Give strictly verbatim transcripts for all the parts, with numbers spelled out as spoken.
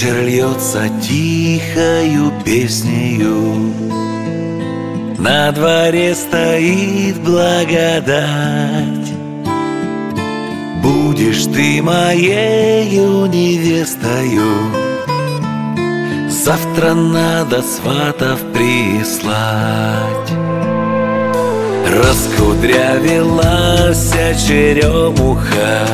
Вечер льется тихою песнею, на дворе стоит благодать. Будешь ты моею невестою, завтра надо сватов прислать. Раскудрявилась черемуха,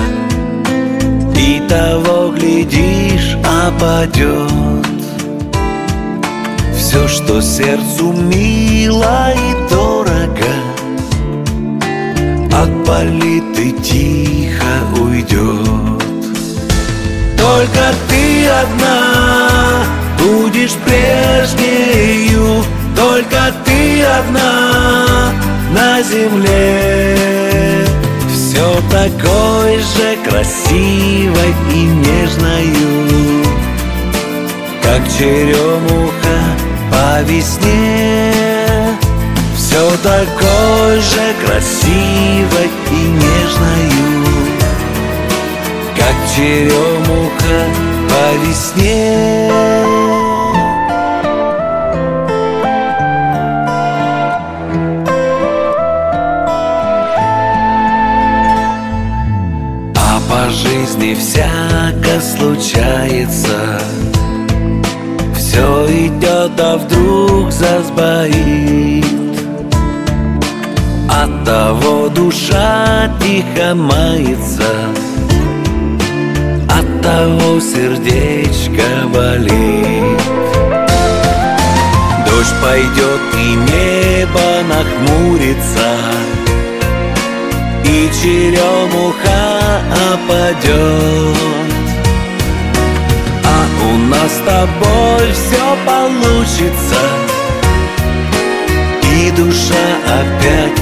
и того, глядишь, опадет все, что сердцу мило и дорого, отпалит и тихо уйдет. Только ты одна будешь прежнею, только ты одна на земле, все такой же красивой и нежною, как черемуха по весне. Все такой же красивой и нежною, как черемуха по весне. По жизни всяко случается, все идет, а вдруг засбоит. Оттого душа тихо мается, оттого сердечко болит. Дождь пойдет и небо нахмурится, и черемуха опадет, а у нас с тобой все получится, и душа опять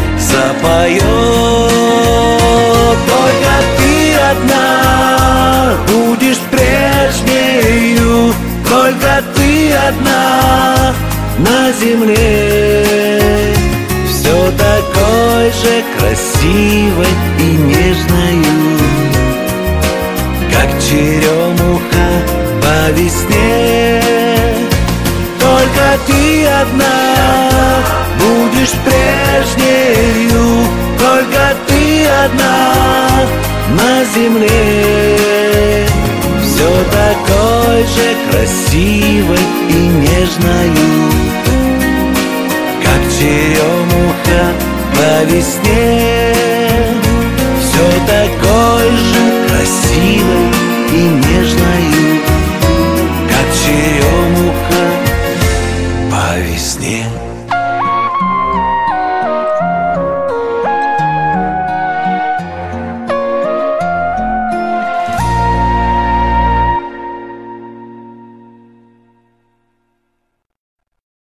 запоет. Только ты одна будешь прежнею, только ты одна на земле, все такой же красивой и нежною, как черемуха по весне. Только ты одна будешь прежнею, только ты одна на земле, все такой же красивой и нежною, как черемуха по весне. Все такой же красивой и нежной.